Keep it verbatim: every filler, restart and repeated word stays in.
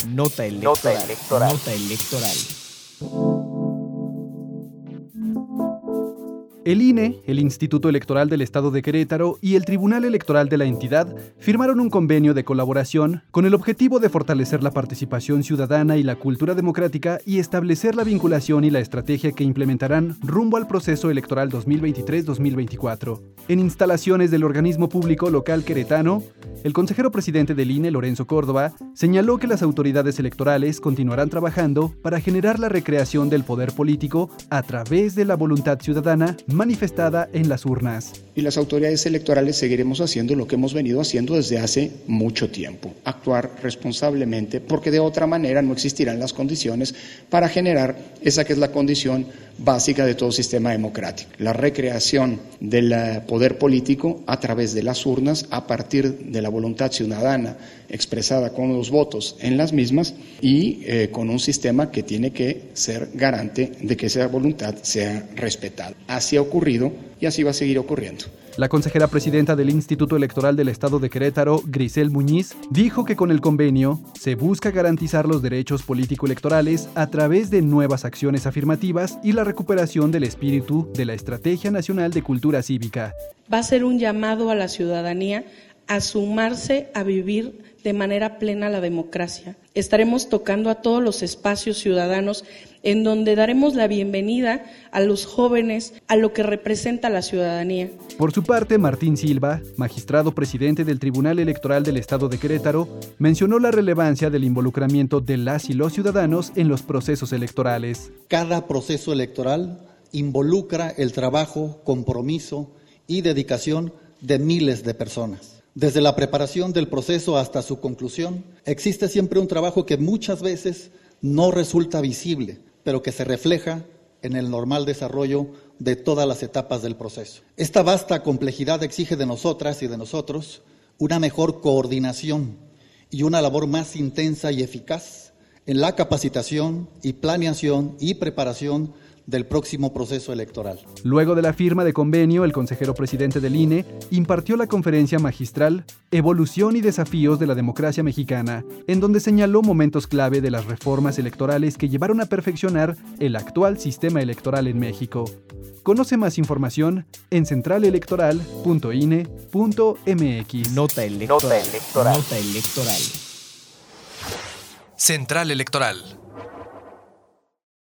Nota electoral. Nota electoral. Nota electoral. El I N E, el Instituto Electoral del Estado de Querétaro y el Tribunal Electoral de la entidad firmaron un convenio de colaboración con el objetivo de fortalecer la participación ciudadana y la cultura democrática y establecer la vinculación y la estrategia que implementarán rumbo al proceso electoral dos mil veintitrés dos mil veinticuatro. En instalaciones del organismo público local queretano, el consejero presidente del I N E, Lorenzo Córdoba, señaló que las autoridades electorales continuarán trabajando para generar la recreación del poder político a través de la voluntad ciudadana manifestada en las urnas. Y las autoridades electorales seguiremos haciendo lo que hemos venido haciendo desde hace mucho tiempo, actuar responsablemente, porque de otra manera no existirán las condiciones para generar esa que es la condición básica de todo sistema democrático, la recreación del poder político a través de las urnas, a partir de la voluntad ciudadana expresada con los votos en las mismas y eh, con un sistema que tiene que ser garante de que esa voluntad sea respetada. Así ha ocurrido y así va a seguir ocurriendo. La consejera presidenta del Instituto Electoral del Estado de Querétaro, Grisel Muñiz, dijo que con el convenio se busca garantizar los derechos político-electorales a través de nuevas acciones afirmativas y la recuperación del espíritu de la Estrategia Nacional de Cultura Cívica. Va a ser un llamado a la ciudadanía a sumarse a vivir de manera plena la democracia. Estaremos tocando a todos los espacios ciudadanos en donde daremos la bienvenida a los jóvenes, a lo que representa la ciudadanía. Por su parte, Martín Silva, magistrado presidente del Tribunal Electoral del Estado de Querétaro, mencionó la relevancia del involucramiento de las y los ciudadanos en los procesos electorales. Cada proceso electoral involucra el trabajo, compromiso y dedicación de miles de personas. Desde la preparación del proceso hasta su conclusión, existe siempre un trabajo que muchas veces no resulta visible, pero que se refleja en el normal desarrollo de todas las etapas del proceso. Esta vasta complejidad exige de nosotras y de nosotros una mejor coordinación y una labor más intensa y eficaz en la capacitación y planeación y preparación del próximo proceso electoral. Luego de la firma de convenio, el consejero presidente del I N E impartió la conferencia magistral Evolución y desafíos de la democracia mexicana, en donde señaló momentos clave de las reformas electorales que llevaron a perfeccionar el actual sistema electoral en México. Conoce más información en central electoral punto i n e punto m x. Nota electoral. Nota electoral. Nota electoral. Central Electoral.